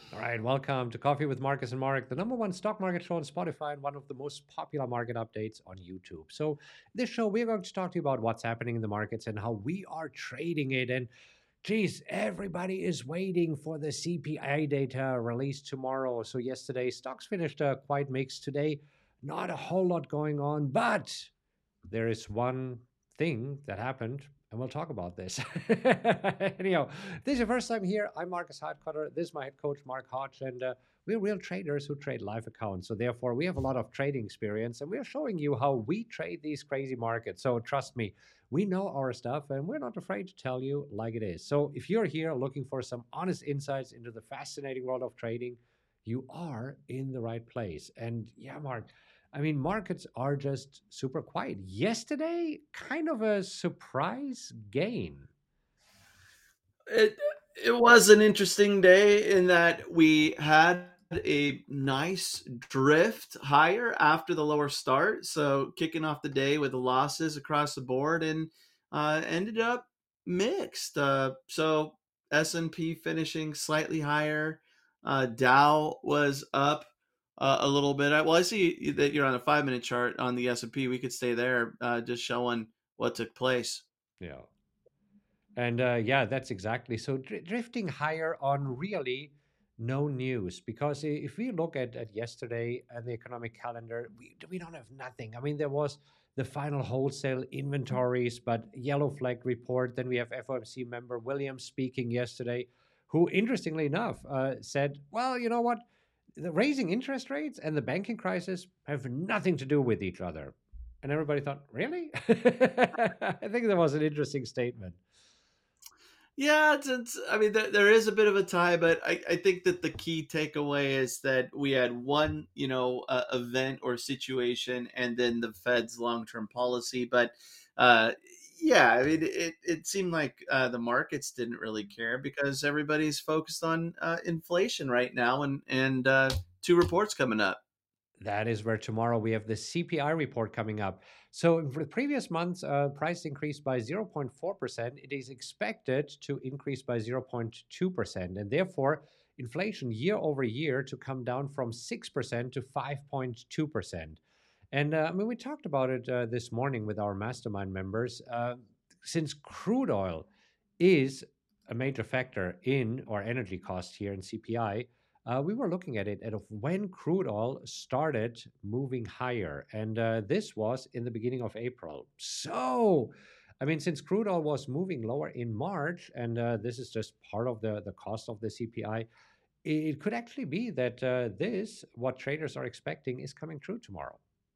All right, welcome to Coffee with Marcus and Mark, the number one stock market show on Spotify and one of the most popular market updates on YouTube. So, this show, we're going to talk to you about what's happening in the markets and how we are trading it. And geez, everybody is waiting for the CPI data released tomorrow. So, yesterday, stocks finished quite mixed. Today, not a whole lot going on, but there is one thing that happened, and we'll talk about this. Anyhow, this is your first time here. I'm Marcus Hartcutter. This is my head coach, Mark Hodge, and we're real traders who trade live accounts. So, therefore, we have a lot of trading experience, and we're showing you how we trade these crazy markets. So, trust me, we know our stuff, and we're not afraid to tell you like it is. So, if you're here looking for some honest insights into the fascinating world of trading, you are in the right place. And yeah, Mark, I mean, markets are just super quiet. Yesterday, kind of a surprise gain. It it was an interesting day in that we had a nice drift higher after the lower start. So kicking off the day with the losses across the board and ended up mixed. So S&P finishing slightly higher. Dow was up a little bit. Well, I see that you're on a 5 minute chart on the S&P. We could stay there, just showing what took place. Yeah. And yeah, that's exactly. So drifting higher on really no news because if we look at yesterday and the economic calendar, we don't have nothing. I mean, there was the final wholesale inventories, but yellow flag report. Then we have FOMC member Williams speaking yesterday, who interestingly enough said, well, you know what? The raising interest rates and the banking crisis have nothing to do with each other. And everybody thought, really? I think that was an interesting statement. Yeah, I mean, there is a bit of a tie, but I think that the key takeaway is that we had one, event or situation, and then the Fed's long-term policy. But uh, yeah, I mean, it seemed like the markets didn't really care because everybody's focused on inflation right now, and two reports coming up. That is where tomorrow we have the CPI report coming up. So, for the previous months, price increased by 0.4%. It is expected to increase by 0.2%. And therefore, inflation year over year to come down from 6% to 5.2%. And I mean, we talked about it this morning with our mastermind members. Since crude oil is a major factor in our energy cost here in CPI, we were looking at it of when crude oil started moving higher, and this was in the beginning of April. So, I mean, since crude oil was moving lower in March, and this is just part of the cost of the CPI, it could actually be that this, what traders are expecting, is coming true tomorrow.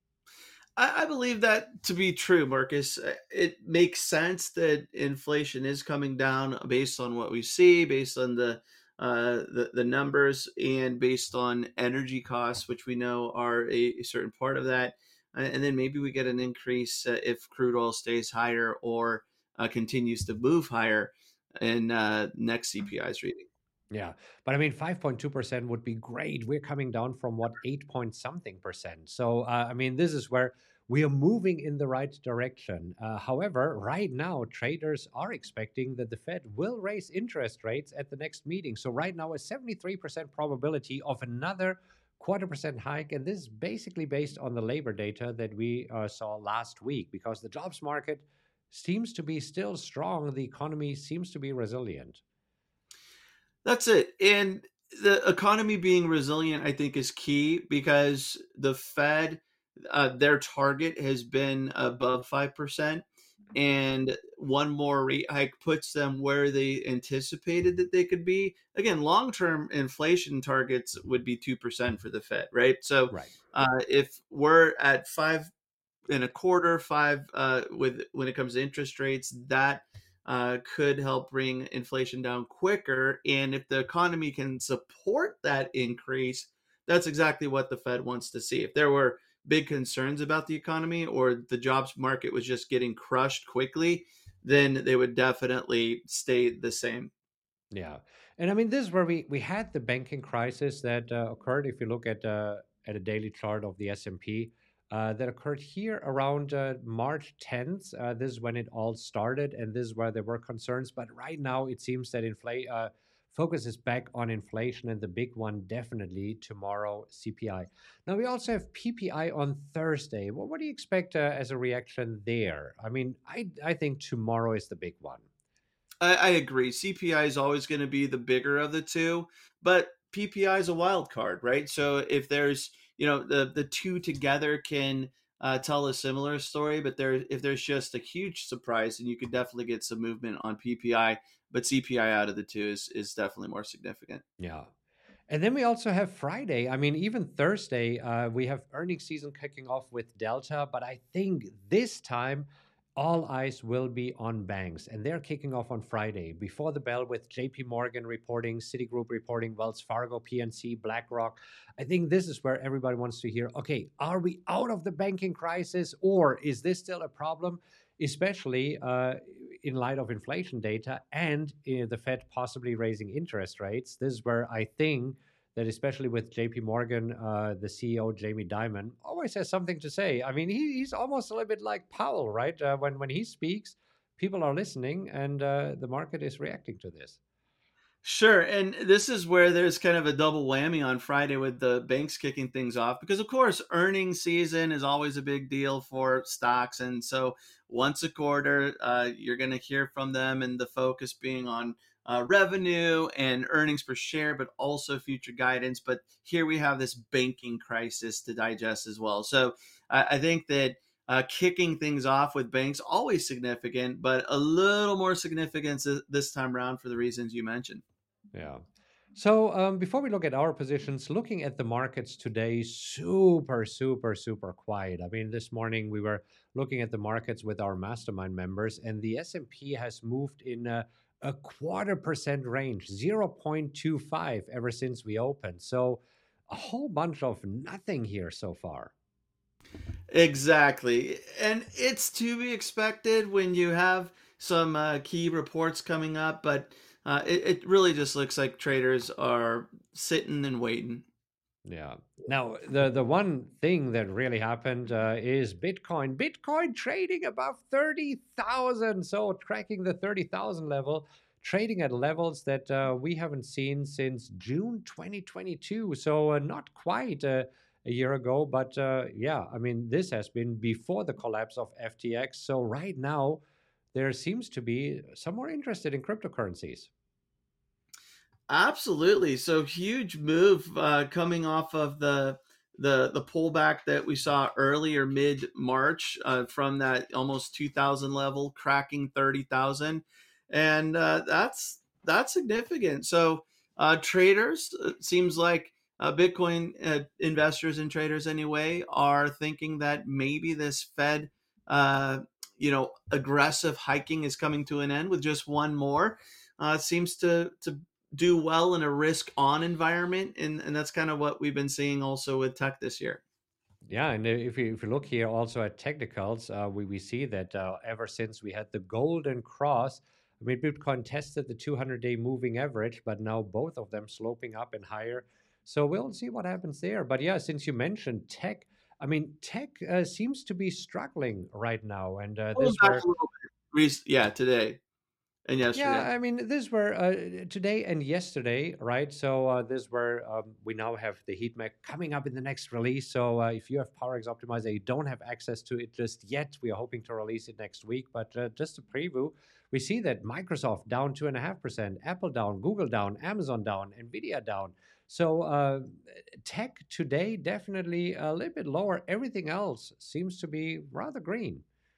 I believe that to be true, Marcus. It makes sense that inflation is coming down based on what we see, based on the numbers, and based on energy costs, which we know are a certain part of that. And then maybe we get an increase if crude oil stays higher or continues to move higher in next CPI's reading. Yeah, but I mean, 5.2% would be great. We're coming down from what, 8 point something percent. So, I mean, this is where we are moving in the right direction. However, right now, traders are expecting that the Fed will raise interest rates at the next meeting. So, right now, a 73% probability of another quarter percent hike. And this is basically based on the labor data that we saw last week because the jobs market seems to be still strong. The economy seems to be resilient. That's it. And the economy being resilient, I think, is key because the Fed, their target has been above 5%. And one more rate hike puts them where they anticipated that they could be. Again, long term inflation targets would be 2% for the Fed, right? So Right. if we're at 5.25, five with when it comes to interest rates, that could help bring inflation down quicker. And if the economy can support that increase, that's exactly what the Fed wants to see. If there were big concerns about the economy or the jobs market was just getting crushed quickly, then they would definitely stay the same. Yeah, and I mean this is where we had the banking crisis that occurred. If you look at a daily chart of the S&P, that occurred here around March 10th. This is when it all started, and this is where there were concerns. But right now, it seems that focus is back on inflation, and the big one definitely tomorrow, CPI. Now we also have PPI on Thursday. Well, what do you expect as a reaction there? I mean, I think tomorrow is the big one. I agree. CPI is always going to be the bigger of the two, but PPI is a wild card, right? So if there's, the two together can tell a similar story, but if there's just a huge surprise, then you could definitely get some movement on PPI. But CPI out of the two is definitely more significant. Yeah. And then we also have Friday. I mean, even Thursday, we have earnings season kicking off with Delta, but I think this time all eyes will be on banks, and they're kicking off on Friday before the bell with JP Morgan reporting, Citigroup reporting, Wells Fargo, PNC, BlackRock. I think this is where everybody wants to hear, okay, are we out of the banking crisis, or is this still a problem, especially in light of inflation data and the Fed possibly raising interest rates? This is where I think that, especially with JP Morgan, the CEO, Jamie Dimon, always has something to say. I mean, he's almost a little bit like Powell, right? When he speaks, people are listening, and the market is reacting to this. Sure. And this is where there's kind of a double whammy on Friday with the banks kicking things off because, of course, earnings season is always a big deal for stocks. And so once a quarter, you're going to hear from them, and the focus being on revenue and earnings per share, but also future guidance. But here we have this banking crisis to digest as well. So I think that kicking things off with banks always significant, but a little more significance this time around for the reasons you mentioned. Yeah. So before we look at our positions, looking at the markets today, super, super, super quiet. I mean, this morning we were looking at the markets with our mastermind members, and the S&P has moved in a 0.25% range, 0.25 ever since we opened. So a whole bunch of nothing here so far. Exactly. And it's to be expected when you have some key reports coming up, but it really just looks like traders are sitting and waiting. Yeah. Now, the one thing that really happened is Bitcoin. Bitcoin trading above 30,000. So tracking the 30,000 level, trading at levels that we haven't seen since June 2022. So not quite a year ago, but yeah, I mean, this has been before the collapse of FTX. So right now, there seems to be some more interested in cryptocurrencies. Absolutely. So huge move coming off of the pullback that we saw earlier mid March from that almost 2,000 level, cracking 30,000, and that's significant. So traders, it seems like Bitcoin investors and traders anyway are thinking that maybe this Fed, aggressive hiking is coming to an end with just one more. Seems to do well in a risk on environment, and that's kind of what we've been seeing also with tech this year. Yeah, and if you look here also at technicals, we see that ever since we had the golden cross, I mean, Bitcoin tested the 200-day moving average, but now both of them sloping up and higher. So we'll see what happens there. But yeah, since you mentioned tech, I mean, tech seems to be struggling right now, and Pulling this back where a little bit, yeah, today and yeah, yesterday. I mean, these were today and yesterday, right? So this were we now have the heat map coming up in the next release. So if you have PowerX Optimizer, you don't have access to it just yet. We are hoping to release it next week, but just a preview. We see that Microsoft down 2.5%, Apple down, Google down, Amazon down, Nvidia down. So tech today definitely a little bit lower. Everything else seems to be rather green.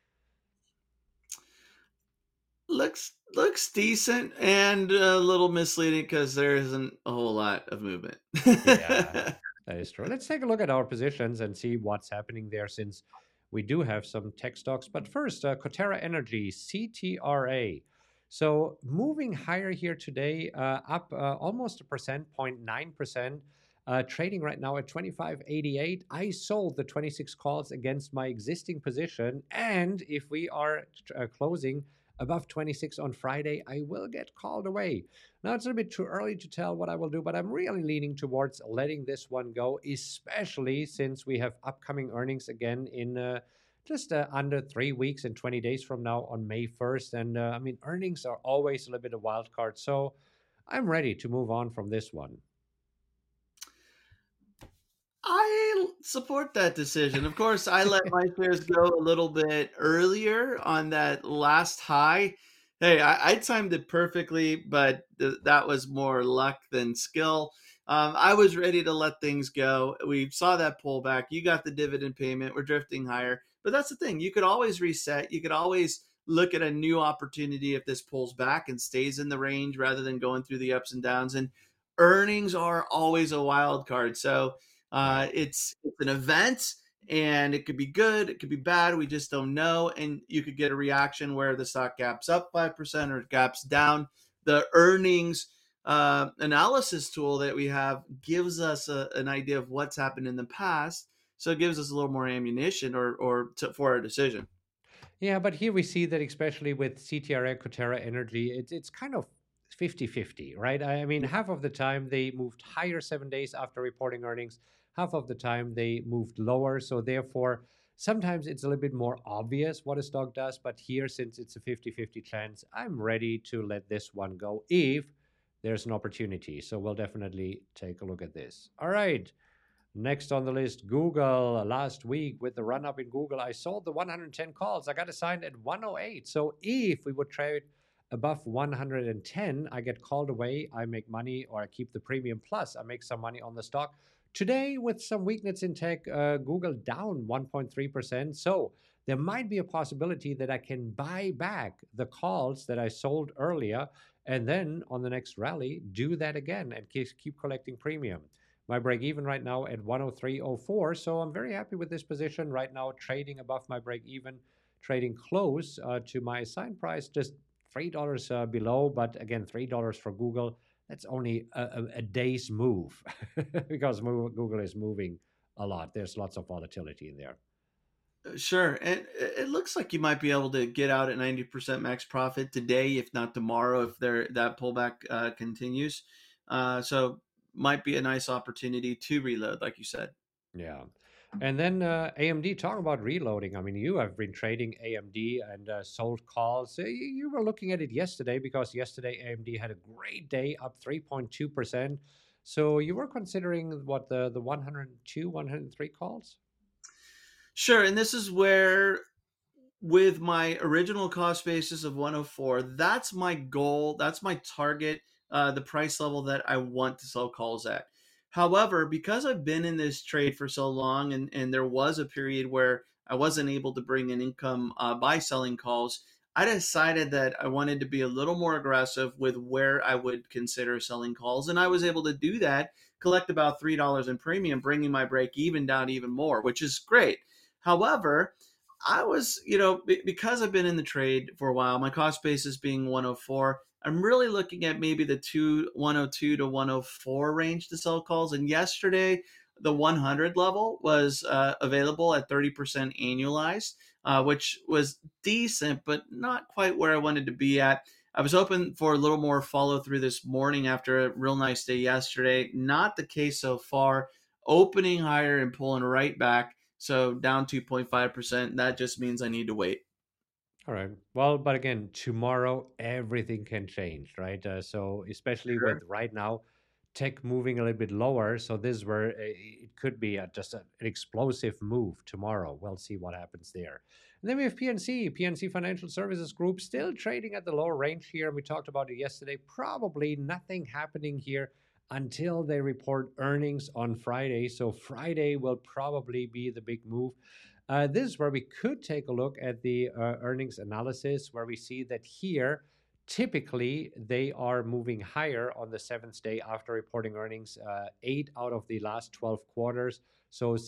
Looks decent and a little misleading because there isn't a whole lot of movement. Yeah, that is true. Let's take a look at our positions and see what's happening there since we do have some tech stocks. But first, Coterra Energy, CTRA. So moving higher here today, up almost a percent, 0.9%. Trading right now at 25.88. I sold the 26 calls against my existing position. And if we are closing above 26 on Friday, I will get called away. Now, it's a little bit too early to tell what I will do, but I'm really leaning towards letting this one go, especially since we have upcoming earnings again in just under 3 weeks and 20 days from now on May 1st. And I mean, earnings are always a little bit of wild card. So I'm ready to move on from this one. I support that decision. Of course, I let my shares go a little bit earlier on that last high. Hey, I timed it perfectly, but that was more luck than skill. I was ready to let things go. We saw that pullback. You got the dividend payment. We're drifting higher. But that's the thing. You could always reset. You could always look at a new opportunity if this pulls back and stays in the range rather than going through the ups and downs. And earnings are always a wild card. So, Right. it's an event, and it could be good, it could be bad. We just don't know, and you could get a reaction where the stock gaps up 5% or gaps down. The earnings analysis tool that we have gives us an idea of what's happened in the past, so it gives us a little more ammunition for our decision. Yeah, but here we see that especially with CTRA, Coterra Energy, it's kind of 50-50, right? I mean, half of the time they moved higher 7 days after reporting earnings, half of the time they moved lower. So therefore, sometimes it's a little bit more obvious what a stock does. But here, since it's a 50-50 chance, I'm ready to let this one go if there's an opportunity. So we'll definitely take a look at this. All right. Next on the list, Google. Last week, with the run up in Google, I sold the 110 calls. I got assigned at 108. So if we would trade above 110, I get called away. I make money, or I keep the premium. Plus, I make some money on the stock. Today, with some weakness in tech, Google down 1.3%. So there might be a possibility that I can buy back the calls that I sold earlier, and then on the next rally, do that again and keep collecting premium. My break even right now at 103.04. So I'm very happy with this position right now, trading above my break even, trading close to my assigned price, just $3 below. But again, $3 for Google. That's only a day's move because Google is moving a lot. There's lots of volatility in there. Sure. And it looks like you might be able to get out at 90% max profit today, if not tomorrow, if that pullback continues. So might be a nice opportunity to reload, like you said. Yeah. And then AMD, talk about reloading. I mean, you have been trading AMD and sold calls. You were looking at it yesterday because yesterday AMD had a great day, up 3.2%. So you were considering what the 102, 103 calls? Sure. And this is where, with my original cost basis of 104, that's my goal. That's my target, the price level that I want to sell calls at. However, because I've been in this trade for so long, and there was a period where I wasn't able to bring in income by selling calls, I decided that I wanted to be a little more aggressive with where I would consider selling calls. And I was able to do that, collect about $3 in premium, bringing my break even down even more, which is great. However, I was, because I've been in the trade for a while, my cost basis being 104. I'm really looking at maybe the 102 to 104 range to sell calls. And yesterday, the 100 level was available at 30% annualized, which was decent, but not quite where I wanted to be at. I was hoping for a little more follow through this morning after a real nice day yesterday. Not the case so far. Opening higher and pulling right back. So down 2.5%. That just means I need to wait. All right. Well, but again, tomorrow everything can change, right? So especially with Sure. right now, tech moving a little bit lower. So this is where it could be an explosive move tomorrow. We'll see what happens there. And then we have PNC Financial Services Group, still trading at the lower range here. We talked about it yesterday. Probably nothing happening here until they report earnings on Friday. So Friday will probably be the big move. This is where we could take a look at the earnings analysis, where we see that here, typically, they are moving higher on the seventh day after reporting earnings, 8 out of the last 12 quarters. So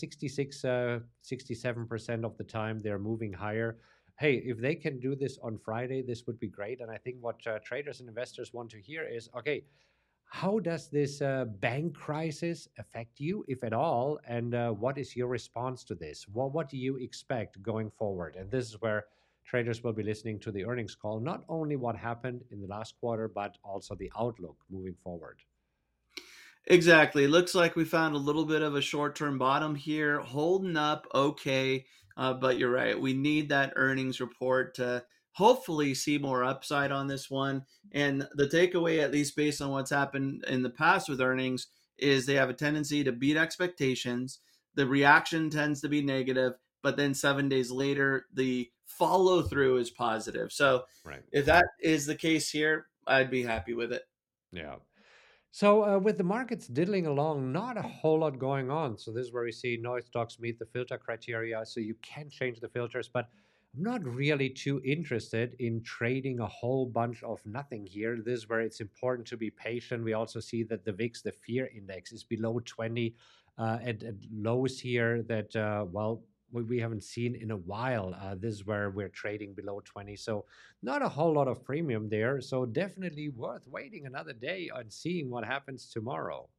67% of the time, they're moving higher. Hey, if they can do this on Friday, this would be great. And I think what traders and investors want to hear is, okay, how does this bank crisis affect you, if at all? And what is your response to this? What do you expect going forward? And this is where traders will be listening to the earnings call, not only what happened in the last quarter, but also the outlook moving forward. Exactly. It looks like we found a little bit of a short term bottom here, holding up okay. But you're right. We need that earnings report to hopefully see more upside on this one. And the takeaway, at least based on what's happened in the past with earnings, is they have a tendency to beat expectations. The reaction tends to be negative, but then 7 days later, the follow through is positive. So Right. if that is the case here, I'd be happy with it. Yeah. So with the markets diddling along, not a whole lot going on. So this is where we see no stocks meet the filter criteria. So you can change the filters, but I'm not really too interested in trading a whole bunch of nothing here. This is where it's important to be patient. We also see that the VIX, the fear index, is below 20 at lows here that, well, we haven't seen in a while. This is where we're trading below 20. So not a whole lot of premium there. So definitely worth waiting another day and seeing what happens tomorrow.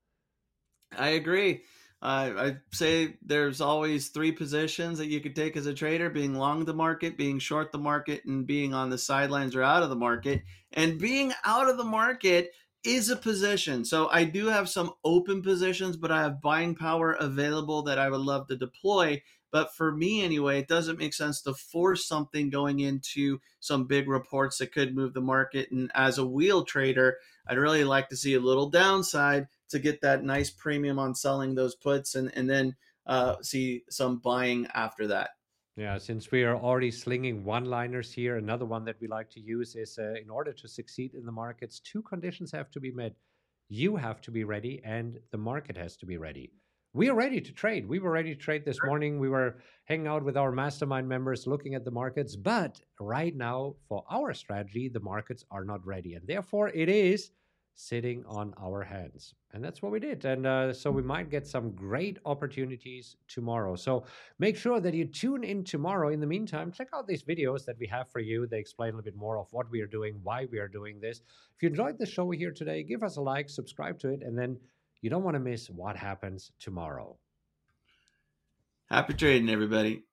I agree. I'd say there's always three positions that you could take as a trader: being long the market, being short the market, and being on the sidelines or out of the market. And being out of the market is a position. So I do have some open positions, but I have buying power available that I would love to deploy. But for me, anyway, it doesn't make sense to force something going into some big reports that could move the market. And as a wheel trader, I'd really like to see a little downside to get that nice premium on selling those puts, and then see some buying after that. Yeah, since we are already slinging one-liners here, another one that we like to use is in order to succeed in the markets, two conditions have to be met. You have to be ready, and the market has to be ready. We are ready to trade. We were ready to trade this morning. We were hanging out with our mastermind members looking at the markets. But right now, for our strategy, the markets are not ready. And therefore, it is sitting on our hands. And that's what we did. And so we might get some great opportunities tomorrow. So make sure that you tune in tomorrow. In the meantime, check out these videos that we have for you. They explain a little bit more of what we are doing, why we are doing this. If you enjoyed the show here today, give us a like, subscribe to it, and then you don't want to miss what happens tomorrow. Happy trading, everybody.